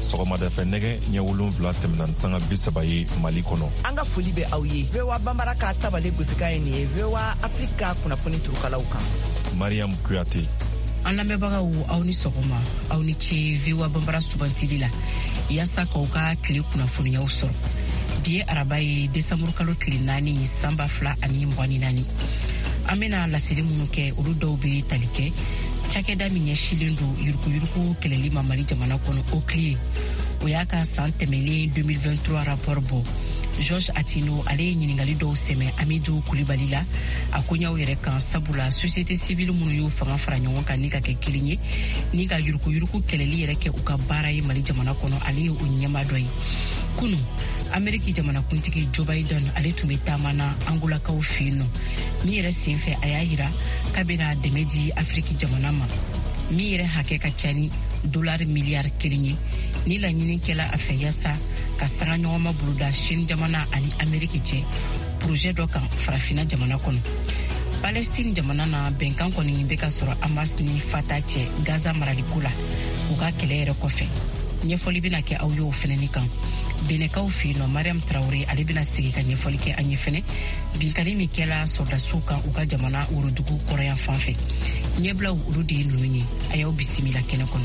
sɔgɔmada fɛ nɛgɛ ɲɛ 7 tɛmɛna sanga 30 ye Mali kɔnɔ. An ka foli bɛ aw ye. VOA Bambara ka tabale gosika ye nin ye VOA Afrika kunnafoni turukalaw kan. Mariam Kuyate. An lamɛnbagaw aw ni sɔgɔma, aw ni ce VOA Bambara subantili la. Yaasa k'aw ka tile kunnafoniyaw sɔrɔ. Bi ye araba ye Desanburu kalo tile 4 san 2024. An bɛna laseli minnu kɛ olu dɔw bɛ tali kɛ cakɛda min ɲɛsilen don yuruguyurugu kɛlɛli ma Mali jamana kɔnɔ OCLIE. O y'a ka san tɛmɛlen 2023 rapport bɔ. Georges Atino ale ye ɲiningali dɔw sɛmɛ Amidou Kulibali la a koɲaw yɛrɛ kan sabula société civile minnu y'u fanga fara ɲɔgɔn kan ni ka kɛ kelen ye ni ka yuruguyurugu kɛlɛli yɛrɛ kɛ u ka baara ye Mali jamana kɔnɔ ale ye o ɲɛma dɔ ye. Kunu Ameriki jamanakuntigi Joe Biden ale tun bɛ taamana Angolakaw fɛ yen nɔ min yɛrɛ senfɛ a y'a yira k'a bɛna dɛmɛ di Afriki jamana ma min yɛrɛ hakɛ ka ca ni $1 miliyari 1 ye ni laɲini kɛla a fɛ yaasa ka sanga ɲɔgɔnma boloda Chine jamana ani Ameriki cɛ projet dɔ kan farafina jamana kɔnɔ. Palestine jamana na bɛnkan kɔni bɛ ka sɔrɔ Hamas ni Fatah cɛ Gaza maraliko la u ka kɛlɛ yɛrɛ kɔfɛ. Ɲɛfɔli bɛna kɛ aw ye o fɛnɛni kan. Benekaw fɛ yen nɔ Mariam Traoré ale bɛna sigi ka ɲɛfɔli kɛ an ye fɛnɛ binkali min kɛla sɔrdasiw kan u ka jamana worodugu kɔrɔyan fan fɛ. Ɲɛbilaw olu de ye ninnu ye a y'aw bisimila kɛnɛ kɔnɔ.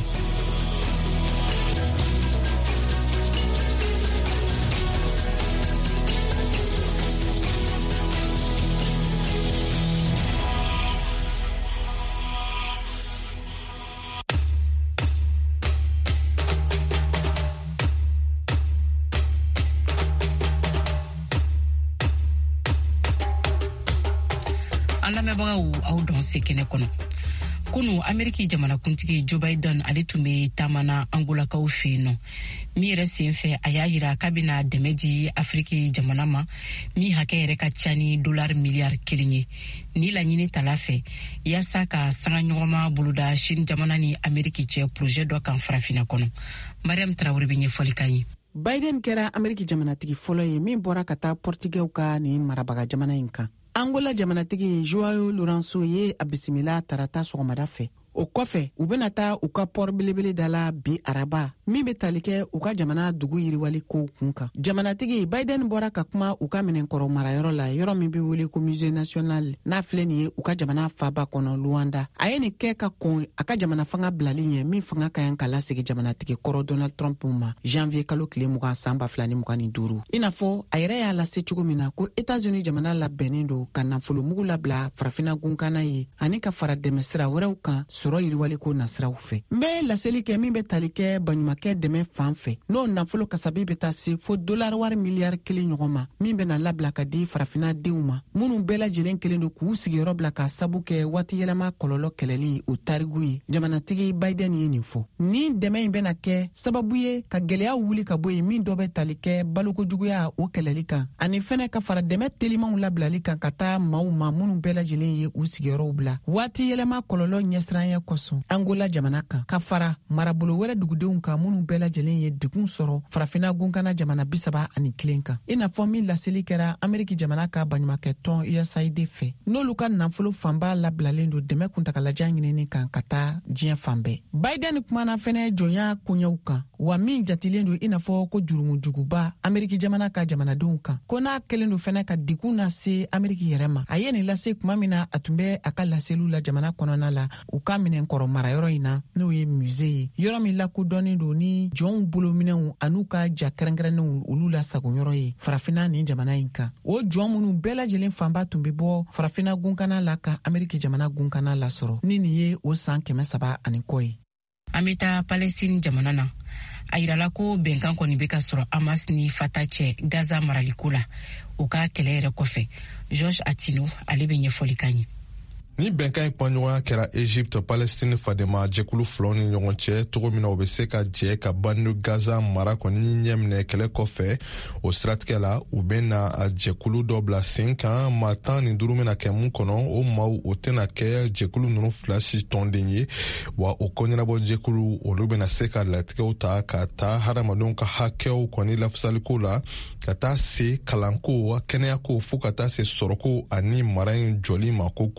An lamɛnbagaw aw dɔn se kɛnɛ kɔnɔ. Kunu Ameriki jamanakuntigi Joe Biden ale tun bɛ taamana Angolakaw fɛ yen nɔ min yɛrɛ senfɛ a y'a yira k'a bɛna dɛmɛ di Afriki jamana ma min hakɛ yɛrɛ ka ca ni $1 miliyari 1 ye ni laɲini tala fɛ yaasa ka sanga ɲɔgɔnma boloda Chine jamana ni Ameriki cɛ projet dɔ kan farafina kɔnɔ. Mariam Traoré bɛ ɲɛfɔli kan ye. Biden kɛra Ameriki jamanatigi fɔlɔ ye min bɔra ka taa Portugɛw ka nin marabaga jamana in kan. Angola jamanatigi Joao Lourenço ye a bisimila tarata sɔgɔmada fɛ. O kɔfɛ u bɛna taa u ka port belebele da la bi araba min bɛ tali kɛ u ka jamana dugu yiriwali kow kun kan. Jamanatigi Biden bɔra ka kuma u ka minɛnkɔrɔ marayɔrɔ la yɔrɔ min bɛ wele ko Musée National n'a filɛ nin ye u ka jamana faba kɔnɔ Luanda. A ye nin kɛ ka kɔn a ka jamana fanga bilali ɲɛ min fanga ka yan ka lasegi jamanatigi kɔrɔ Donald Trump ma janvier kalo tile 20 san 2025. I n'a fɔ a yɛrɛ y'a lase cogo min na ko États-Unis jamana labɛnnen don ka nafolomugu labila farafina gunkana ye ani ka fara dɛmɛ sira wɛrɛw kan sɔrɔ yiriwali ko nasiraw fɛ. N bɛ laseli kɛ min bɛ tali kɛ baɲumankɛ dɛmɛ fan fɛ n'o nafolo kasabi bɛ taa se fo $1 miliyari 1 ɲɔgɔn ma min bɛna labila ka di farafina denw ma minnu bɛɛ lajɛlen kelen don k'u sigiyɔrɔ bila ka sabu kɛ waati yɛlɛma kɔlɔlɔ kɛlɛli o tarigu ye. Jamanatigi Biden ye nin fɔ. Ni dɛmɛ in bɛna kɛ sababu ye ka gɛlɛya wuli ka bɔ yen min dɔ bɛ tali kɛ balokojuguya o kɛlɛli kan ani fɛnɛ ka fara dɛmɛ telimanw labilali kan ka taa maaw ma minnu bɛɛ lajɛlen ye u sigiyɔrɔw bila waati yɛlɛma kɔlɔlɔ ɲɛsiranya kosɔn Angola jamana kan ka fara marabolo wɛrɛ dugudenw kan minnu bɛɛ lajɛlen ye degun sɔrɔ farafina gunkana jamana 31 kan. I n'a fɔ min laseli kɛra Ameriki jamana ka baɲumankɛ tɔn USAID fɛ n'olu ka nafolo fanba labilalen don dɛmɛ kuntagalajan ɲinini kan ka taa diɲɛ fan bɛɛ. Biden kumana fɛnɛ jɔnya koɲɛw kan wa min jatilen don i n'a fɔ ko jurumujuguba Ameriki jamana ka jamanadenw kan ko n'a kelen don fɛnɛ ka degun na se Ameriki yɛrɛ ma. A ye nin lase kuma min na a tun bɛ a ka laseliw la jamana kɔnɔna la u ka minɛnkɔrɔ marayɔrɔ in na n'o ye musée ye yɔrɔ min lakodɔnnen don ni jɔnw bolominɛw an'u ka ja kɛrɛnkɛrɛnnenw olu la sagoyɔrɔ ye farafina ni jamana in kan. O jɔn minnu bɛɛ lajɛlen fanba tun bɛ bɔ farafina gunkana la ka Ameriki jamana gunkana lasɔrɔ ni nin ye o san 300 ani kɔ ye. An bɛ taa Palestine jamana na. A yirala ko bɛnkan kɔni bɛ ka sɔrɔ Hamas ni Fatah cɛ Gaza maraliko la u ka kɛlɛ yɛrɛ kɔfɛ. Georges Atino ale bɛ ɲɛfɔli kan ye. Ni bɛnkan kɔɲɔgɔnya kɛra Egypte Palestine fadema jɛkulu filaw ni ɲɔgɔn cɛ cogo min na o bɛ se ka jɛ ka bandu Gaza mara kɔni ɲɛminɛ kɛlɛ kɔfɛ o siratigɛ la u bɛna a jɛkulu dɔ bila sen kan maa 15 bɛna kɛ mun kɔnɔ o maaw o tɛna kɛ jɛkulu ninnu fila si tɔnden ye wa o kɔɲɛnabɔ jɛkulu olu bɛna se ka latigɛw ta ka taa hadamadenw ka hakɛw kɔni lafisaliko la ka taa se kalanko kɛnɛyako fo ka taa se sɔrɔko ani mara in jɔli ma ko kura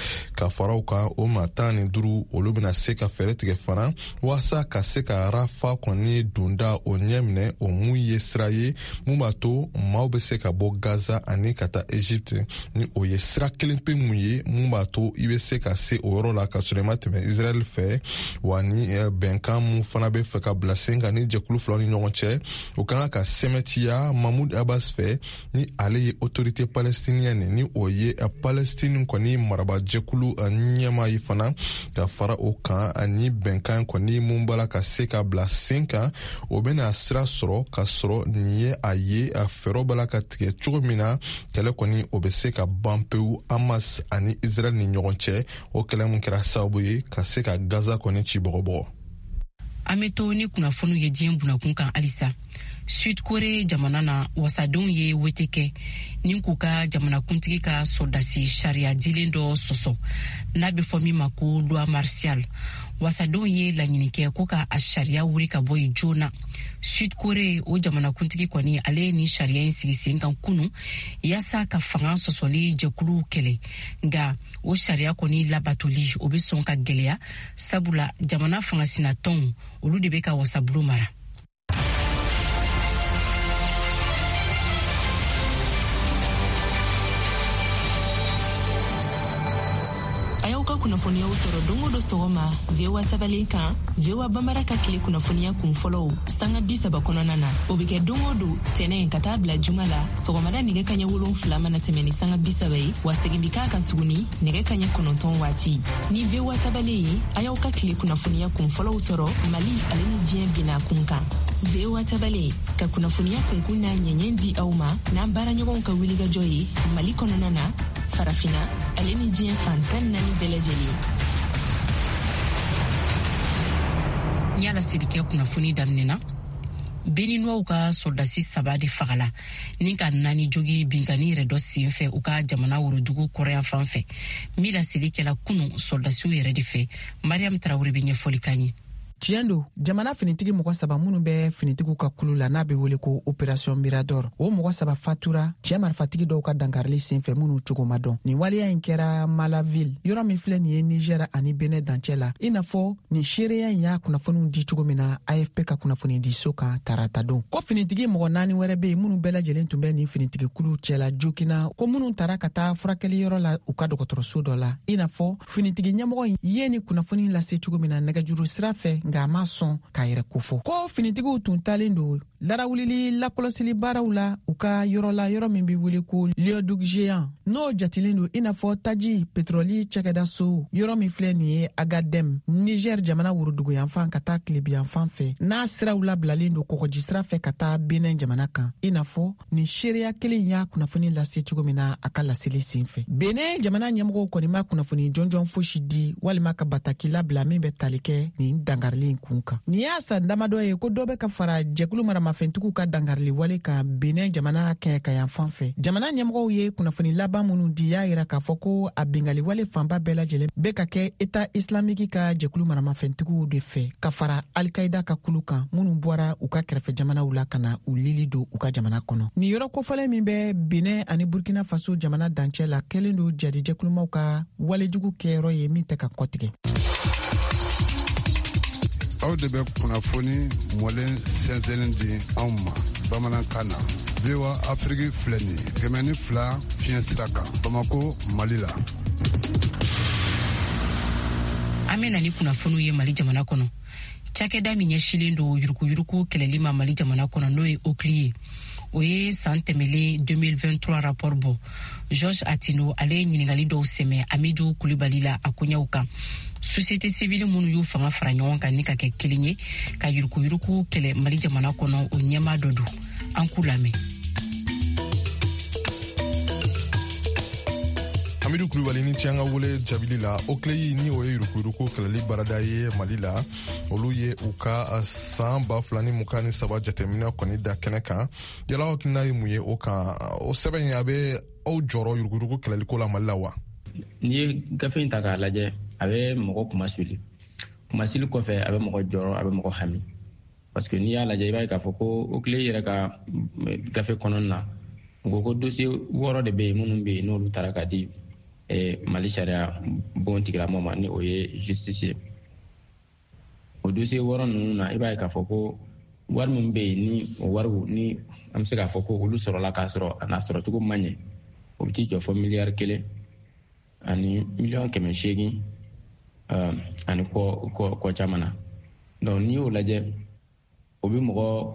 ka faraw kan o maa 15 olu bena se ka fɛɛrɛ tigɛ fana waasa ka se ka rafa kɔni donda o ɲɛminɛ o mun ye sira ye mun b'a to maaw be se ka bɔ Gaza ani ka taa Egypte ni o ye sira kelen pe mun ye mun b'a to i be se ka se o yɔrɔ la ka sɔrɔ i ma tɛmɛ Israel fɛ wa ni bɛnkan mun fana be fɛ ka bila sen kan ni jɛkulu filaw ni ɲɔgɔn cɛ o kan ka sɛmɛtiya Mahmoud Abbas fɛ ni ale ye autorité palestinienne ni o ye Palestine kɔni maraba jɛkulu ɲɛma ye fana ka fara o kan ani bɛnkan kɔni mun bala ka se ka bila sen kan o bena sira sɔrɔ ka sɔrɔ nin ye a ye a fɛɛrɛ bala ka tigɛ cogo min na kɛlɛ kɔni o be se ka ban pewu Hamas ani Israel ni ɲɔgɔn cɛ o kɛlɛ mun kɛra sababu ye ka se ka Gaza kɔni ci bɔgɔbɔgɔ. An be to ni kunnafoniw ye diɲɛ bunakun kan halisa. Sud Korea jamana na wasadenw ye wete kɛ nin k'u ka jamanakuntigi ka sɔrdasi sariya dilen dɔ sɔsɔ n'a be fɔ min ma ko loi martial. Wasadenw ye laɲini kɛ ko ka a sariya wuri ka bɔ yen joona. Sud Korea o jamanakuntigi kɔni ale ni sariya in sigi sen kan kunu yaasa ka fanga sɔsɔli jɛkulu kɛlɛ nga o sariya kɔni labatoli o be sɔn ka gwɛlɛya sabula jamana fangasinatɔnw olu de be ka wasabulu mara. Ayaw ka kunnafoniyaw sɔrɔ dongo do sɔgɔma VOA tabalen kan VOA Bambara ka tile kunnafoniya kun fɔlɔw sanga 30 kɔnɔna na o be kɛ dongo do tɛnɛ ka taa bila juma la sɔgɔmada nɛgɛ kaɲɛ 7 mana tɛmɛ ni sanga 30 ye wa segin bi k'a kan tuguni nɛgɛ kaɲɛ 9 waati ni VOA tabalen ye ayaw ka tile kunnafoniya kun fɔlɔw sɔrɔ Mali ale ni diɲɛ bina kun kan VOA tabalen ka kunnafoniya kunkun n'a ɲɛɲɛ di aw ma n'an baaraɲɔgɔnw ka wulikajɔ ye Mali kɔnɔna na farafina ale ni diɲɛ fantan naani bɛɛ lajɛlen. Nyala sirikɛ kunnafoni daminɛna Beninois ka soldasi 3 de fagala ni ka 4 jogi binkani yɛrɛ dɔ sen fɛ u ka jamana worodugu kɔrɔyan fan fɛ min laseli kɛla kunu soldasiw yɛrɛ de fɛ. Mariam Traoré be ɲɛfɔli kan ye. Tiɲɛ don jamana finitigi mɔgɔ 7 minnu bɛ finitigiw ka kulu la n'a be wele ko opération Mirador o mɔgɔ 7 fatura cɛ marifatigi dɔw ka dankarili senfɛ minnu cogo ma dɔn nin waleya in kɛra Malaville yɔrɔ min filɛ nin ye Niger ani Benin dancɛ la i n'a fɔ nin seereya in y'a kunnafoniw di cogo min na AFP ka kunnafoni di so kan tarata don ko finitigi mɔgɔ 4 wɛrɛ be yen minnu bɛɛ lajɛlen tun bɛ nin finitigi kulu cɛla Jokina ko minnu tara ka taa furakɛli yɔrɔ la u ka dɔgɔtɔrɔso dɔ la i n'a fɔ finitigi ɲɛmɔgɔ in ye ni kunnafoni lase cogo min na nɛgɛjuru sira fɛ nga a ma sɔn k'a yɛrɛ kofɔ ko finitigiw tun talen don larawulili lakɔlɔsili baaraw la u ka yɔrɔ la yɔrɔ min be wele ko Léoduc Géant n'o jatilen don i n'a fɔ taji pétroli cɛkɛda so yɔrɔ min filɛ nin ye Agadem Niger jamana worodugu yanfan ka taa Kilebi yanfan fɛ n'a siraw labilalen don kɔgɔji sira fɛ ka taa Benin jamana kan i n'a fɔ nin seereya kelen y'a kunnafoni lase cogo min na a ka laseli sen fɛ Benin jamana ɲɛmɔgɔw kɔni ma kunnafoni jɔnjɔn fosi di walima ka bataki labila min bɛ tali kɛ nin dangarili kun kan nin y'a san damadɔ ye ko dɔ bɛ ka fara jɛkulu maramafɛntigiw ka dangarili wale kan Benin jamana kɛɲɛ ka yan fan fɛ jamana ɲɛmɔgɔw ye kunnafoni laban minnu di y'a yira k'a fɔ ko a bengali wale fanba bɛɛ lajɛlen bɛ ka kɛ État islamique ka jɛkulu maramafɛntigiw de fɛ ka fara Al-Qaïda ka kulu kan minnu bɔra u ka kɛrɛfɛ jamanaw la ka na u lili don u ka jamana kɔnɔ nin yɔrɔ kofɔlen min bɛ Benin ani Burkina Faso jamana dancɛ la kɛlen don jadi jɛkulumaw ka walejugu kɛyɔrɔ ye min tɛ ka kɔtigɛ. Aw de bɛ kunnafoni mɔlen sɛnsɛnnen di anw ma bamanankan na VOA Afrique filɛ nin 102 fiɲɛ sira kan Bamako Mali la. An bena ni kunnafoniw ye Mali jamana kɔnɔ cakɛda min ɲɛsilen don yurukuyuruku kɛlɛli ma Mali jamana kɔnɔ n'o ye OCLI ye o ye san tɛmɛlen 2023 rapport bɔ Georges Atino ale ye ɲiningali dɔw sɛmɛ Amidou Kulibali la a koɲɛw kan société civile minnu y'u fanga fara ɲɔgɔn kan ni ka kɛ kelen ye ka yurukuyuruku kɛlɛ Mali jamana kɔnɔ o ɲɛma dɔ don an k'u lamɛn. Amidou Kulibali ni tiɲɛ ka wele jabili la OCLI ni o ye yurukuyuruku kɛlɛli baarada ye Mali la olu ye u ka san 2023 jateminɛ kɔni da kɛnɛ kan yala hakilina ye mun ye o kan o sɛbɛn a bɛ aw jɔrɔ yurukuyuruku kɛlɛliko la Mali la wa? N'i ye gafe in ta k'a lajɛ a bɛ mɔgɔ kumasili kɔfɛ a bɛ mɔgɔ jɔrɔ a bɛ mɔgɔ hami parce que n'i y'a lajɛ i b'a ye k'a fɔ ko OCLI yɛrɛ ka gafe kɔnɔna na u ko dossier 6 de bɛ yen minnu bɛ yen n'olu taara ka di Mali sariya bon tigilamɔgɔ ma ni o ye justice ye. O dossier wɔɔrɔ ninnu na i b'a ye k'a fɔ ko wari min bɛ yen ni o wariw ni an bɛ se k'a fɔ ko olu sɔrɔla k'a sɔrɔ a n'a sɔrɔ cogo man ɲɛ, o bɛ t'i jɔ fɔ miliyari 1 ani miliyɔn 800 ani kɔ caman na. Donc n'i y'o lajɛ o bɛ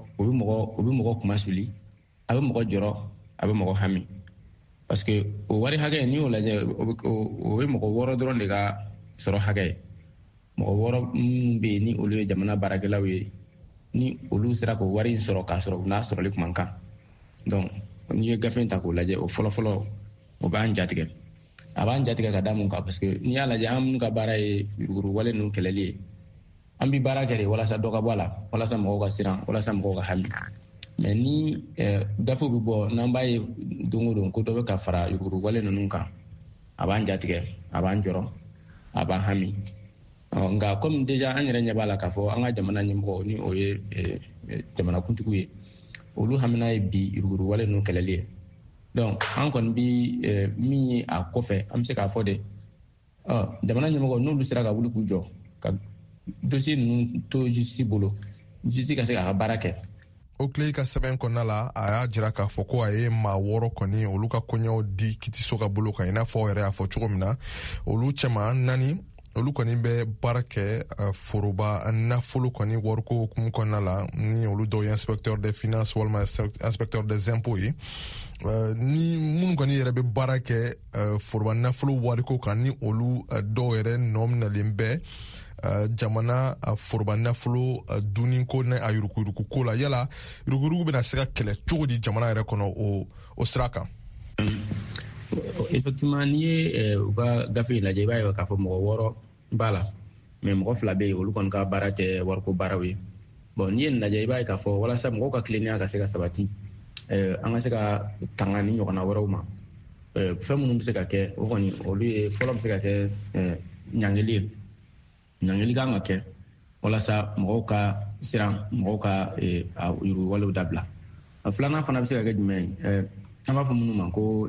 mɔgɔ kuma suli, a bɛ mɔgɔ jɔrɔ, a bɛ mɔgɔ hami. Parce que o wari hakɛ n'i y'o lajɛ o bɛ mɔgɔ 6 dɔrɔn de ka sɔrɔ hakɛ ye. Mɔgɔ 6 minnu bɛ yen ni olu ye jamana baarakɛlaw ye, ni olu sera k'o wari in sɔrɔ k'a sɔrɔ n'a sɔrɔli kuma kan. Donc n'i ye gafe in ta k'o lajɛ o fɔlɔ o b'an jatigɛ. A b'an jatigɛ ka da mun kan parce que n'i y'a lajɛ an minnu ka baara ye yuruguyurugu wale ninnu kɛlɛli ye, an bɛ baara kɛ de walasa dɔ ka bɔ a la, walasa mɔgɔw ka siran, walasa mɔgɔw ka hami. Mais ni gafew bɛ bɔ n'an b'a ye don o don ko dɔ bɛ ka fara yuruguyurugu wale ninnu kan, a b'an jatigɛ, a b'an jɔrɔ, a b'an hami. Nka comme déjà an yɛrɛ ɲɛ b'a la k'a fɔ an ka jamana ɲɛmɔgɔ ni o ye jamanakuntigiw ye, olu hamina ye bi yuruguyurugu wale ninnu kɛlɛli ye. Donc an kɔni bi min ye a kɔfɛ an bɛ se k'a fɔ de jamana ɲɛmɔgɔ n'olu sera ka wuli k'u jɔ ka dossier ninnu to justice bolo, justice ka se k'a ka baara kɛ. O tile ka sɛbɛn kɔnɔna la a y'a jira k'a fɔ ko a ye maa 6 kɔni olu ka kɔɲɔw di kitiso ka bolo kan, i n'a fɔ yɛrɛ y'a fɔ cogo min na. Olu cɛman 4 olu kɔni bɛ baara kɛ foroba nafolo kɔni wariko hukumu kɔnɔna la, ni olu dɔw ye inspecteur des finances walima inspecteur des impôts ye. Ni minnu kɔni yɛrɛ bɛ baara kɛ foroba nafolo wariko kan, ni olu dɔw yɛrɛ nɔ minɛlen bɛ jamana foroba nafolo duniko ni a yuruguyurugu ko la. Yala yuruguyurugu bɛna se ka kɛlɛ cogo di jamana yɛrɛ kɔnɔ o sira kan? Effectivement n'i ye u ka gafe in lajɛ i b'a ye k'a fɔ mɔgɔ 6 b'a la, mais mɔgɔ 2 bɛ yen olu kɔni ka baara tɛ wariko baaraw ye. Bon n'i ye nin lajɛ i b'a ye k'a fɔ walasa mɔgɔw ka tilennenya ka se ka sabati, an ka se ka tanga ni ɲɔgɔnna wɛrɛw ma, fɛn minnu bɛ se ka kɛ o kɔni olu ye fɔlɔ bɛ se ka kɛ ɲangili ye. Ɲangili kan ka kɛ walasa mɔgɔw ka siran, mɔgɔw ka yuruguyurugu dabila. A filanan fana bɛ se ka kɛ jumɛn ye? An b'a fɔ minnu ma ko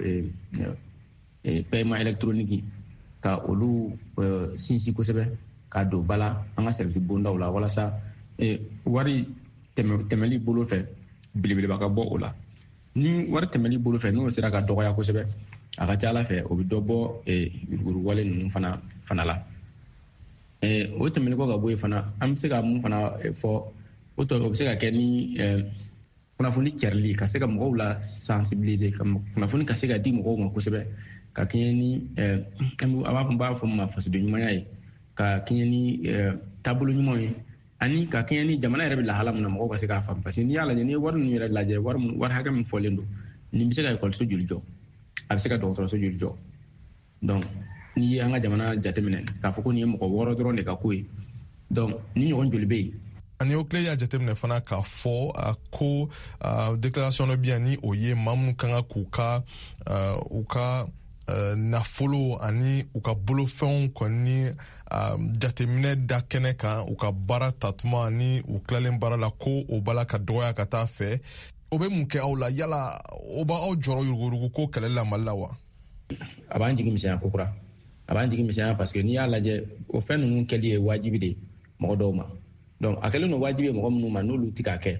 paiement électronique ka olu sinsin kosɛbɛ ka don ba la an ka service bondaw la walasa wari tɛmɛli bolo fɛ belebeleba ka bɔ o la. Ni wari tɛmɛli bolo fɛ n'o sera ka dɔgɔya kosɛbɛ, a ka ca Ala fɛ o bɛ dɔ bɔ yuruguyurugu wale ninnu fana la. O tɛmɛli kɔ ka bɔ yen fana an bɛ se ka mun fana fɔ o bɛ se ka kɛ ni kunnafoni cɛrili, ka se ka mɔgɔw la sensibiliser, ka kunnafoni ka se ka di mɔgɔw ma kosɛbɛ, ka kɛɲɛ ni an b'a fɔ min ma fasoden ɲumanya ye, ka kɛɲɛ ni taabolo ɲuman ye, ani ka kɛɲɛ ni jamana yɛrɛ bɛ lahala min na mɔgɔw ka se k'a faamu. Parce que n'i y'a lajɛ n'i ye wari ninnu yɛrɛ lajɛ wari hakɛ min fɔlen don, nin bɛ se ka ekɔliso joli jɔ, a bɛ se ka dɔgɔtɔrɔso joli jɔ. Donc n'i ye an ka jamana jateminɛ k'a fɔ ko nin ye mɔgɔ 6 dɔrɔn de ka ko ye, donc ni ɲɔgɔn joli bɛ yen. Ani o tile y'a jateminɛ fana k'a fɔ ko déclaration dɔ bɛ yan ni o ye maa minnu kan ka k'u ka nafolo ani u ka bolofɛnw kɔni jateminɛ da kɛnɛ kan, u ka baara tatuma ani u tilalen baara la ko o b'a la ka dɔgɔya ka taa fɛ. O bɛ mun kɛ aw la? Yala o b'aw jɔrɔ yuruguyurugu ko kɛlɛli la Mali la wa? A b'an jigi misɛnya kokura, a b'an jigi misɛnya parce que n'i y'a lajɛ o fɛn ninnu kɛli ye wajibi de mɔgɔ dɔw ma. Donc a kɛlen don wajibi ye mɔgɔ minnu ma n'olu tɛ k'a kɛ,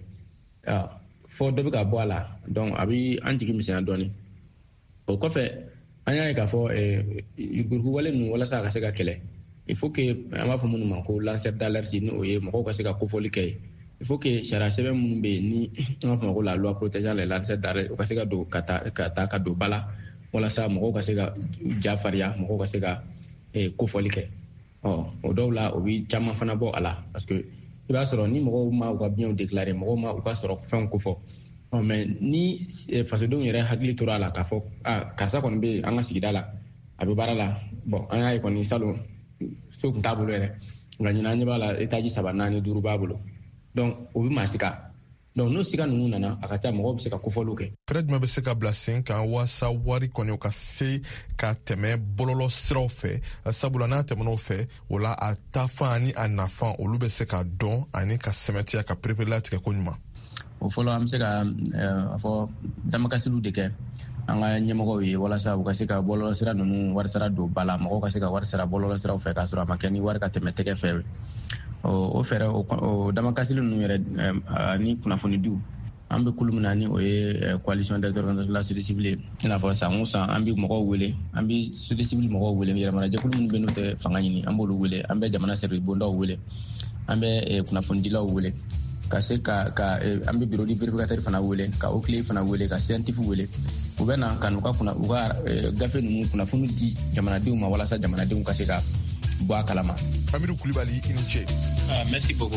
fɔ dɔ bɛ ka bɔ a la, donc a bɛ an jigi misɛnya dɔɔni. O kɔfɛ an y'a ye k'a fɔ yuruguyurugu wale ninnu walasa a ka se ka kɛlɛ, il faut que an b'a fɔ minnu ma ko lanceur d'alerte ni o ye mɔgɔw ka se ka kofɔli kɛ ye. Il faut que sariya sɛbɛn minnu bɛ yen ni an b'a fɔ ma ko la loi protégeant les lanceurs d'alerte o ka se ka don ka don ba la walasa mɔgɔw ka se ka jafarinya, mɔgɔw ka se ka kofɔli kɛ. O dɔw la o bɛ caman fana bɔ a la parce que i b'a sɔrɔ ni mɔgɔw ma u ka biɲɛw déclarer, mɔgɔw ma u ka sɔrɔ fɛnw kofɔ, mais ni fasodenw yɛrɛ hakili tora a la k'a fɔ karisa kɔni bɛ an ka sigida la a bɛ baara la, bon an y'a ye kɔni salon so tun t'a bolo yɛrɛ, nka ɲinan ɲɛ b'a la étage 3, 4, 5 b'a bolo, donc o bɛ maa siga. Donc n'o siga ninnu nana a ka ca mɔgɔw bɛ se ka kofɔliw kɛ. Fɛɛrɛ jumɛn bɛ se ka bila sen kan waasa wari kɔni o ka se ka tɛmɛ bɔlɔlɔ siraw fɛ, sabula n'a tɛmɛn'o fɛ o la a taafan ani a nafan olu bɛ se ka dɔn ani ka sɛmɛtiya ka perepere latigɛ ko ɲuman? O fɔlɔ an bɛ se ka a fɔ damakasiliw de kɛ an ka ɲɛmɔgɔw ye walasa u ka se ka bɔlɔlɔsira ninnu warisara don ba la mɔgɔw ka se ka wari sara bɔlɔlɔsiraw fɛ k'a sɔrɔ a ma kɛ ni wari ka tɛmɛ tɛgɛ fɛ o fɛɛrɛ o damakasili ninnu yɛrɛ ni kunnafoni diw an bɛ kulu min na ni o ye coalition des organisations de la société civile i n'a fɔ san o san an bɛ mɔgɔw wele an bɛ société civile mɔgɔw wele yɛrɛmarajɛkulu minnu bɛ n'u tɛ fanga ɲini an b'olu wele an bɛ jamana service bondaw wele an bɛ kunnafonidilaw wele ka se ka an bɛ bureau de vérificateur fana wele ka OCLE fana wele ka CNTF wele u bɛ na ka n'u ka gafe ninnu kunnafoni di jamanadenw ma walasa jamanadenw ka se ka bɔ a kalama. Amidou Koulibaly, i ni ce. Merci beaucoup.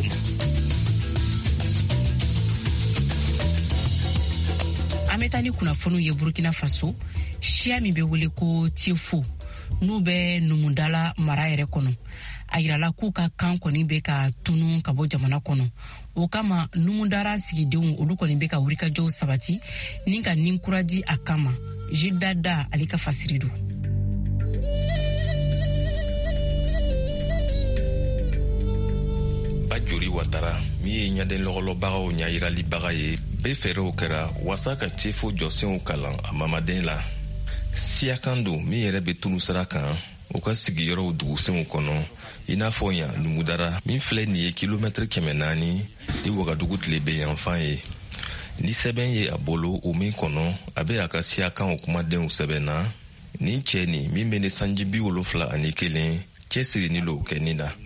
An bɛ taa ni kunnafoniw ye Burkina Faso siya min bɛ wele ko Tiefo n'u bɛ Numudala mara yɛrɛ kɔnɔ a yirala k'u ka kan kɔni bɛ ka tunu ka bɔ jamana kɔnɔ o kama Numudara sigidenw olu kɔni bɛ ka wulikajɔw sabati ni ka ninkura di a kama Jidada ale ka fasiri do. Jori Watara min ye ɲaden lɔgɔlɔbagaw ɲayiralibaga ye bɛɛ fɛɛrɛw kɛra wasa ka Tiefo jɔsenw kalan a mamaden la siyakan don min yɛrɛ bɛ tunu sira kan u ka sigiyɔrɔw dugusenw kɔnɔ i n'a fɔ yan Numudara min filɛ nin ye kilomɛtiri 400 ni Wagadugu tile bɛ yanfan ye ni sɛbɛn ye a bolo o min kɔnɔ a bɛ a ka siyakanw kumadenw sɛbɛnna nin cɛ nin min bɛ ne sanji 71 cɛsiri ni lo kɛnin na.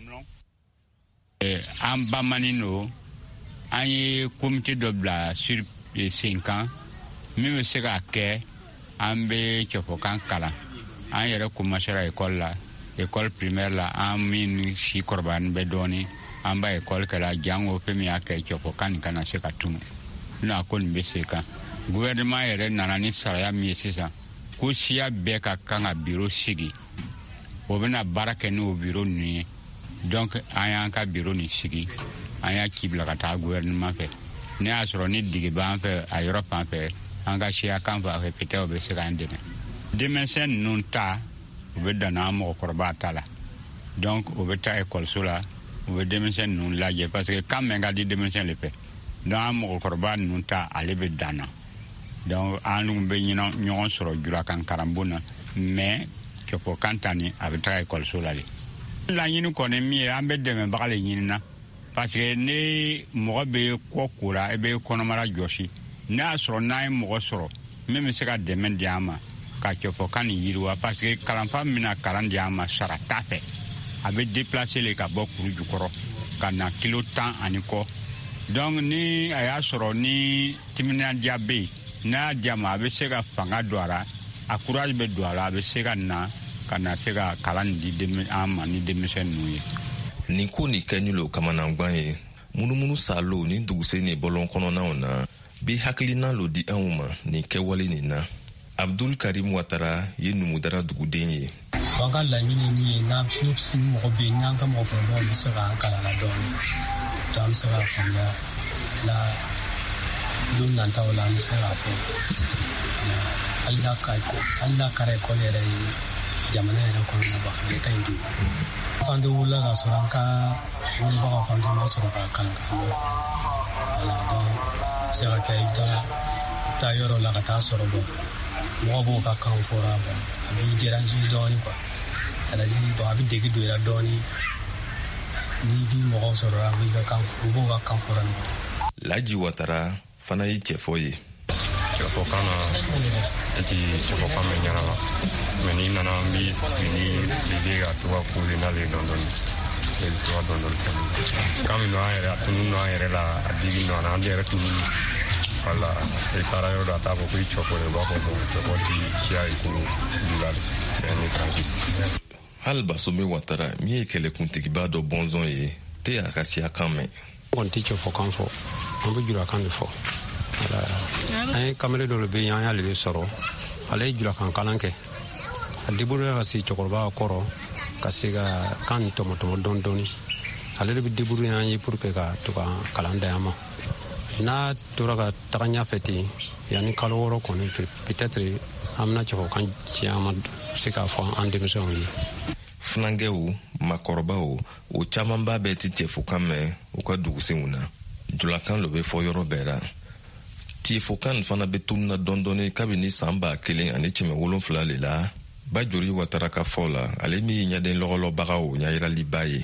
An bamani no an ye comité dɔ bila sur 5 ans min bɛ se ka kɛ an bɛ cɛfɔkan kalan an yɛrɛ commencera école la école primaire la an min si kɔrɔbayalen bɛ dɔɔnin an ba école kɛla jango fɛn min y'a kɛ cɛfɔkan nin kana se ka tunu n'a ko nin bɛ se kan gouvernement yɛrɛ nana ni saraya min ye sisan ko siya bɛɛ ka kan ka bureau sigi o bɛna baara kɛ n'o bureau ninnu ye. Donc an y'an ka bureau ni sigi an y'a ci bila ka taa gouvernement fɛ ne y'a sɔrɔ ni digi b'an fɛ a yɔrɔ fan fɛ an ka siya kan fɛ peut-être o bɛ se k'an dɛmɛ denmisɛn ninnu ta u bɛ dan n'an mɔgɔkɔrɔba ta la donc u bɛ taa ekɔliso la u bɛ denmisɛn ninnu lajɛ parce que kan mɛn ka di denmisɛn de fɛ donc an mɔgɔkɔrɔba ninnu ta ale bɛ dan na donc an bɛ ɲɔgɔn sɔrɔ julakan karambo na mais cɛfɔ kan ta ni a bɛ taa ekɔliso la de. Laɲini kɔni min ye an bɛ dɛmɛbaga de ɲinina parce que ne mɔgɔ bɛ kɔ kora e bɛ kɔnɔmara jɔsi ne y'a sɔrɔ n'a ye mɔgɔ sɔrɔ min bɛ se ka dɛmɛ di an ma ka cɛfɔkan nin yiriwa parce que kalanfa min na kalan di an ma sara t'a fɛ a bɛ déplacer le ka bɔ kuru jukɔrɔ ka na kilo 10 ani kɔ donc ni a y'a sɔrɔ ni timinadiya bɛ yen n'a y'a di a ma a bɛ se ka fanga don a la a courage bɛ don a la a bɛ se ka na kana se ka kalan di an ma ni denmisɛn ninnu ye. Nin ko ni kɛ ni lo kamanangwan ye munumunu salo ni duguse ni bɔlɔn kɔnɔnaw na bi hakilina lo di anw ma nin kɛwale nin na. Abdul Karim Watara ye Numudara duguden ye. An ka laɲini min ye n'an mɔgɔ bɛ yen n'an ka mɔgɔkɔrɔbaw bɛ se k'an kalan na dɔɔnin donc an bɛ se k'a faamuya la don nataw la an bɛ se k'a fɔ hali n'a kɛra ekɔli yɛrɛ ye jamana yɛrɛ kɔnɔna ba ale ka ɲi don fanto wula ka sɔrɔ an ka wulibagaw fanto ma sɔrɔ k'a kalan ka bɔ wala donc se ka kɛ i bɛ taa yɔrɔ la ka taa sɔrɔ bɔ mɔgɔ b'o ka kan fɔra bɔ a b'i déranger dɔɔnin quoi c'est-à-dire donc a bɛ degi don i la dɔɔnin n'i bi mɔgɔw sɔrɔ a b'i ka kan u b'o ka kan fɔra ɲɔgɔn. Laji Watara fana ye cɛfɔ ye. Cɛfɔkan na eti cɛfɔkan mɛ ɲanama mɛ n'i nana an bi ni l'idée ka to ka kule n'ale dɔɔnin ne bɛ to ka dɔɔnin fɛn kan min don an yɛrɛ a tunu don an yɛrɛ la a digi don an na an yɛrɛ tunu wala i taara yɔrɔ dɔ a t'a fɔ ko i cɔfɔ de b'a fɔ ko cɔfɔ ti siya ye ko jula de c'est un étranger. Hali Basome Watara min ye kɛlɛkuntigiba dɔ bɔnzɔn ye tɛ a ka siya kan mɛn. Kɔni tɛ cɔfɔkan fɔ an bɛ julakan de fɔ. An ye kamalen dɔ bɛ yen an y'ale de sɔrɔ ale ye julakan kalan kɛ a débrouillé ka se cɛkɔrɔba kɔrɔ ka se ka kan nin tɔmɔtɔmɔ dɔɔnin dɔɔnin ale de bɛ débrouillé an ye pour que ka to ka kalan da yan ma n'a tora ka taga ɲɛfɛ ten yanni kalo 6 kɔni peut-être an bɛna cɛkɔrɔbakan caman se k'a fɔ an denmisɛnw ye. Fulankɛw makɔrɔbaw o camanba bɛɛ ti cɛfɔkan mɛn u ka dugusenw na julakan lo bɛ fɔ yɔrɔ bɛɛ la. tiefokan fana be tununa dɔndɔni kabini san 1970 le la Bajori Watara ka fɔ la ale min ɲaden lɔgɔlɔbagaw ɲayiraliba ye.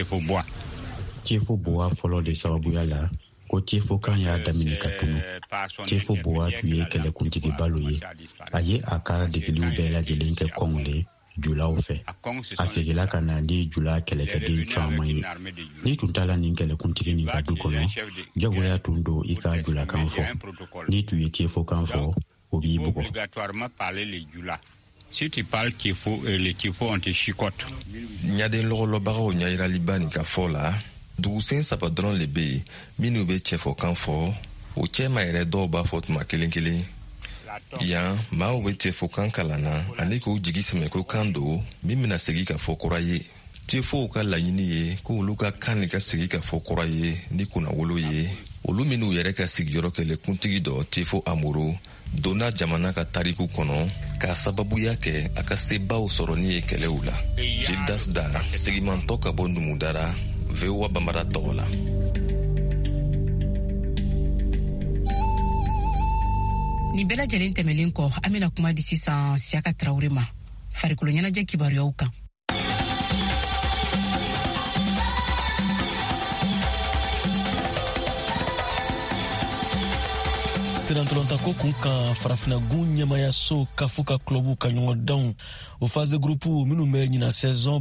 Tiefo boa fɔlɔ de sababuya la ko tiefo kan y'a daminɛ ka tunu. Tiefo boa tun ye kɛlɛkuntigi balo ye. A ye a ka degeliw bɛɛ lajɛlen kɛ kɔngɔle julaw fɛ. A segila ka na di jula kɛlɛkɛden caman ye. Ni tun t'a la nin kɛlɛkuntigi nin ka du kɔnɔ, jagoya tun don i ka julakan fɔ. Ni tun ye tiefo kan fɔ, o b'i bugɔ. Si tu parles Tiefo, les Tiefo on te chicote. Ɲaden lɔgɔlɔbagaw ɲayiraliba nin ka fɔ la dugusen saba dɔrɔn le be yen minnu be cɛfɔkan fɔ o cɛma yɛrɛ dɔw b'a fɔ tuma kelen kelen. Yan maaw be cɛfɔkan kalan na ani k'u jigi sɛmɛ ko kan don min bena segi ka fɔ kura ye. Tiefow ka laɲini ye ko olu ka kan ni ka segi ka fɔ kura ye ni kunnawolo ye. Olu minnu yɛrɛ ka sigiyɔrɔ kɛlɛ kuntigi dɔ Tiefo Amoro donna jamana ka tariku kɔnɔ k'a sababuya kɛ a ka sebaw sɔrɔni ye kɛlɛw la. Gildas Da segimantɔ ka bɔ Numudara VOA Bambara tɔgɔ la. Ni bɛɛ lajɛlen tɛmɛlen kɔ an bɛna kuma di sisan Siaka Traoré ma farikolo ɲɛnajɛ kibaruyaw kan. Serantolantako kun kan farafinagun ɲɛmayaso kafu ka clubu ka ɲɔgɔndanw o phase de groupe minnu bɛ ɲina saison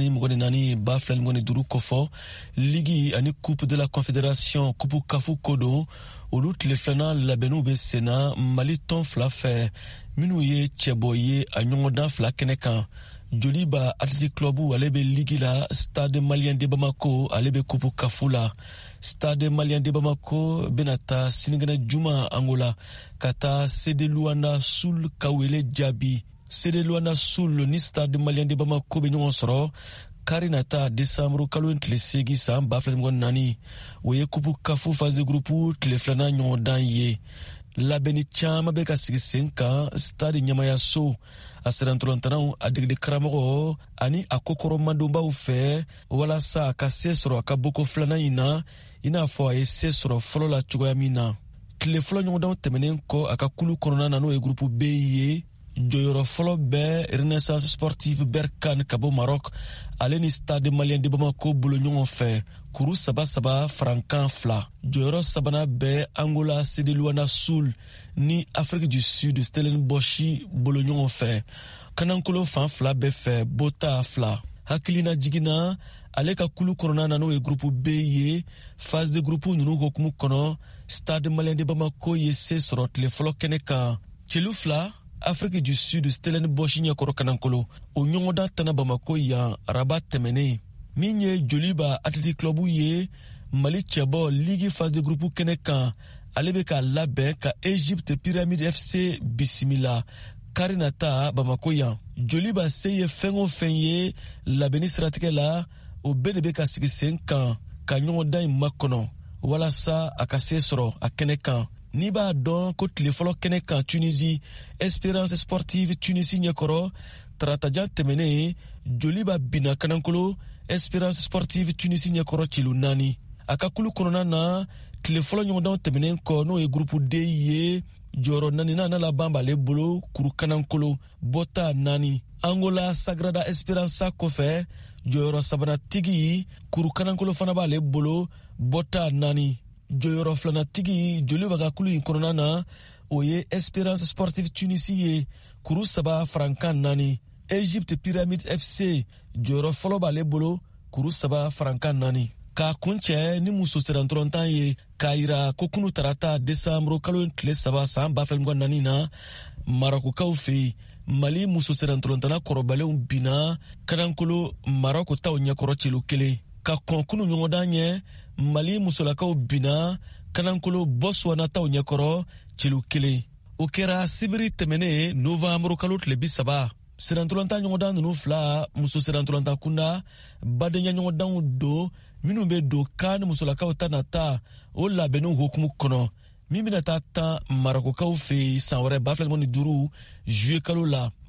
2024 2025 kɔfɔ ligi ani coupe de la confédération coupe kafu kodo olu tile filanan labɛnniw bɛ senna Mali tɔn fila fɛ minnu ye cɛbɔ ye a ɲɔgɔndan fila kɛnɛ kan. Joliba Athletic Club ale be ligi la, Stade Malien de Bamako ale be coupe kafu la. Stade Malien de Bamako benata sinigana juma Angola kata Sede Luanda Sul Kawele Jabi. Sede Luanda Sul ni Stade Malien de Bamako be ɲɔgɔn sɔrɔ karinata décembre kalo tile segi san 2024 o ye coupe kafu phase groupe tile filanan ɲɔgɔndan ye. Labɛnni caman bɛ ka sigi sen kan stade ɲɛmayaso a serantolantanaw a degeli karamɔgɔ ani a kokɔrɔmadonbaw fɛ walasa a ka se sɔrɔ a ka boko filanan in na i n'a fɔ a ye se sɔrɔ fɔlɔ la cogoya min na. Tile fɔlɔ ɲɔgɔndanw tɛmɛnen kɔ a ka kulu kɔnɔna na n'o ye groupe B ye jɔyɔrɔ fɔlɔ bɛ Renaissance Sportive Berkane ka bɔ Maroc ale ni Stade Malien de Bamako bolo ɲɔgɔn fɛ kuru saba frankan 2. Jɔyɔrɔ sabanan bɛ Angola Sede Luanda Sul ni Afrique du Sud Stellenbosch bolo ɲɔgɔn fɛ. Kanankolo fan 2 bɛ fɛ Bota 2. Hakilina jigina ale ka kulu kɔnɔna na n'o ye groupe B ye phase de groupe ninnu hokumu kɔnɔ Stade Malien de Bamako ye se sɔrɔ tile fɔlɔ kɛnɛ kan. Celu 2 Afrique du Sud Stellenbosch ɲɛkɔrɔ Kanankolo o ɲɔgɔndan tana Bamako yan Rabat tɛmɛnen min ye Joliba Athletic Club ye Mali cɛbɔ ligi phase de groupe kɛnɛ kan ale bɛ ka labɛn ka Egypte Pyramide FC bisimila karinata Bamako yan. Joliba se ye fɛn o fɛn ye labɛnni siratigɛ la o bɛɛ de bɛ ka sigi sen kan ka ɲɔgɔndan in makɔnɔ walasa a ka se sɔrɔ a kɛnɛ kan. N'i b'a dɔn ko tile fɔlɔ kɛnɛ kan Tunisie Espérance Sportive Tunisie ɲɛkɔrɔ taratajan tɛmɛnen Joliba bina Kanankolo Espérance Sportive Tunisie ɲɛkɔrɔ cilu 4. A ka kulu kɔnɔna na tile fɔlɔ ɲɔgɔndanw tɛmɛnen kɔ n'o ye groupe D ye jɔyɔrɔ 4nan laban b'ale bolo kuru Kanankolo Bota 4. Angola Sagrada Esperança kɔfɛ jɔyɔrɔ sabanatigi kuru Kanankolo fana b'ale bolo Bota 4. Jɔyɔrɔ filanatigi Joliba ka kulu in kɔnɔna na o ye Espérance Sportive Tunisie ye kuru 3 frankan 4. Egypte Pyramide FC jɔyɔrɔ fɔlɔ b'ale bolo kuru 3 frankan 4. K'a kuncɛ ni muso serantolontan ye k'a yira ko kunu tarata décembre kalo tile 3 san 2024 na Marokukaw fɛ Mali muso serantolontana kɔrɔbalenw bina Kanankolo Maroc taw ɲɛkɔrɔ cilu 1. Ka kɔn kunu ɲɔgɔndan ɲɛ Mali musolakaw bina Kanankolo Botswana taw ɲɛkɔrɔ cilu 1. O kɛra sibiri tɛmɛnen novembre kalo tile 30. Serantolontan ɲɔgɔndan ninnu 2 muso serantolontan kunda badenya ɲɔgɔndanw do minnu bɛ don kan musolakaw ta nata o labɛnniw hokumu kɔnɔ min bɛna taa 10 Marokukaw fɛ san wɛrɛ 2025 juillet kalo la.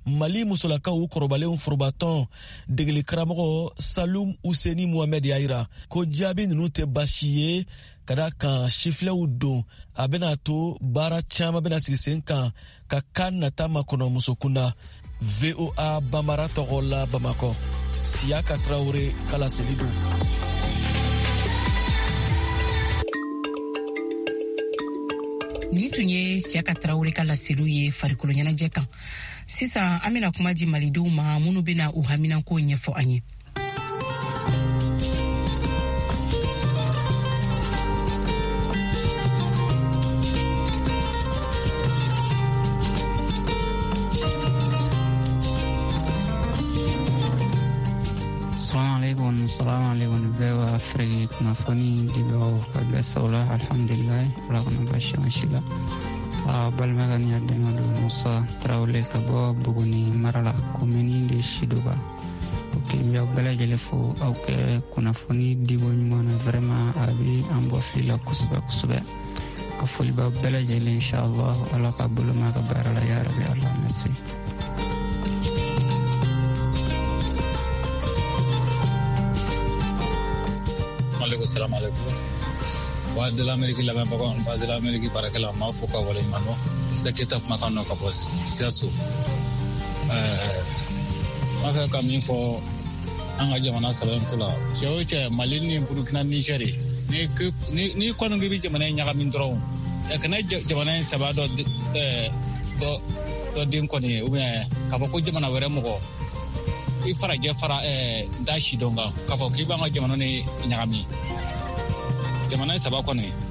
Mali musolakaw kɔrɔbalenw forobatɔn degeli karamɔgɔ Salum Useni Mohamed Yaira ko jaabi ninnu tɛ baasi ye ka da kan sifilɛw don a bɛna to baara caman bɛna sigi sen kan ka kan nata makɔnɔ musokunda. VOA Bambara tɔgɔ la Bamakɔ, Siaka Traoré kala seli don. Ni tun ye Siaka Traoré ka laseliw ye farikolo ɲɛnajɛ kan. Sisan an bɛna kuma di malidenw ma minnu bɛna u haminanko ɲɛfɔ an ye. Assalamu alaikum bewa Afrique kunnafoni dibaw ka bɛɛ sawla alhamdulillah ala kana baasi ma si la balimakɛ ni yadɛmɛ don Musa Tarawele ka bɔ Buguni mara la komini de Sidoba. Ok, n b'aw bɛɛ lajɛlen fo aw kɛ kunnafoni dibo ɲuman na vraiment a bɛ an bɔ fili la kosɛbɛ kosɛbɛ ka foli b'aw bɛɛ lajɛlen inshallah ala ka bolo mɛn a ka baara la ya rabbi Allah merci. Assalamu alaikum. Wa de l'Amérique la baba on de l'Amérique barakala ma fo ka wala mano seketa kuma kan no ka boss siaso maka ka min fo an ga jamana saban kula jewote Mali ni Burkina Niger ni kono ngi jamana nyaga min dron e kana jamana sabado do din ko ni ube ka ko jamana were mo ko I fara je fara dashi donga ka ko ki ba nga jamana ni nyaga mi jamana saba ko ne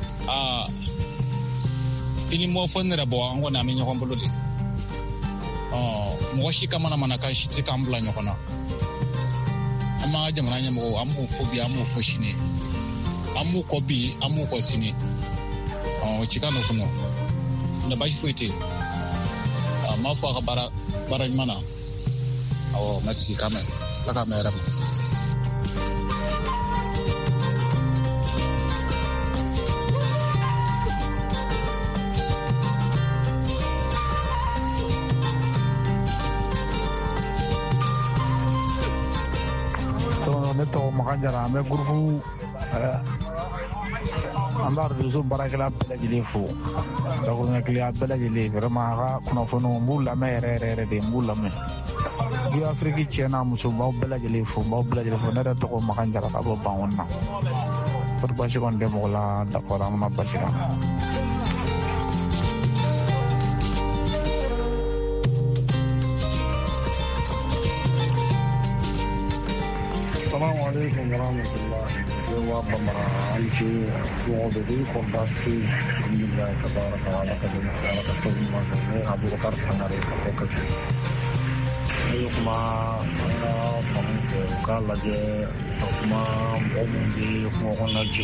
ini mo fonera bo an wona mi nyoko mbulude mo shi kama na manaka shi ti kambla nyoko na ama jamana nya mo amu phobia amu foshine amu kobi amu ko sini chikano kuno na bashi fuite ma fo ka bara mana merci quand même la caméra. Neto Makanjara me grupu andar dusu barakala belajili fu donc ngakliya belajili vraiment ka kunafono mbula me re de mbula me di Afrique chena muso baw belajili fu ne to Makanjara ka bo bawonna pour bashi kon dem wala d'accord amna bashi Assalamu alaikum warahmatullahi wabarakatuh. Anci wabedi kondasti Alhamdulillah tabaraka wa ta'ala sabima ne Abu Bakar Sanare ko kace. Ayo kuma ana famu ka laje kuma bombi ko wona ji.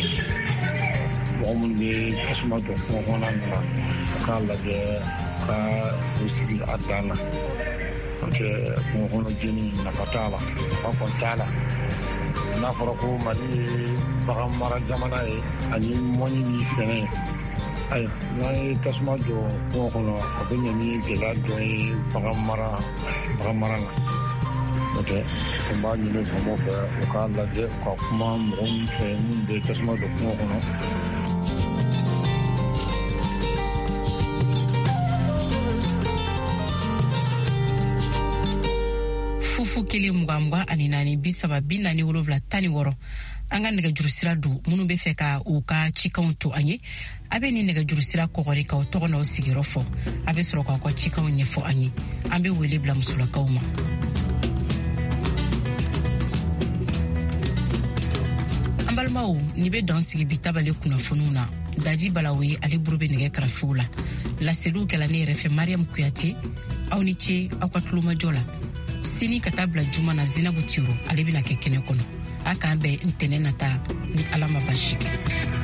Bombi kasuma to ko wona na ka laje ka usil adana. Oke ko wona jini na fatala ko tala. Na farko Mali bagan mara jamana ye ani mɔni ni sɛnɛ ayiwa n'an ye tasuma jɔ kungo kɔnɔ a bɛ ɲɛ ni gɛlɛya dɔ ye bagan mara la n'o tɛ n b'a ɲini faamaw fɛ u k'a lajɛ ka kuma mɔgɔ min fɛ min bɛ tasuma jɔ kungo kɔnɔ. Fufu kelen mugan ani naani 37 an ka nɛgɛjuru sira don minnu bɛ fɛ ka u ka cikanw to an ye a bɛ ni nɛgɛjuru sira kɔgɔri ka tɔgɔ n'aw sigiyɔrɔ fɔ a bɛ sɔrɔ k'aw ka cikanw ɲɛfɔ an ye an bɛ wele bila musolakaw ma. An balimaw ni bɛ dan sigi bi tabale kunnafoniw na Daji Balawe ale buru bɛ nɛgɛ karafiw la laseliw kɛla ne yɛrɛ fɛ Mariam Kuyate aw ni ce aw ka tulomajɔ la. Sini ka taa bila juma na Zinabu Tiro ale bɛna kɛ kɛnɛ kɔnɔ a k'an bɛn ntɛnɛn nata ni Ala ma baasi kɛ.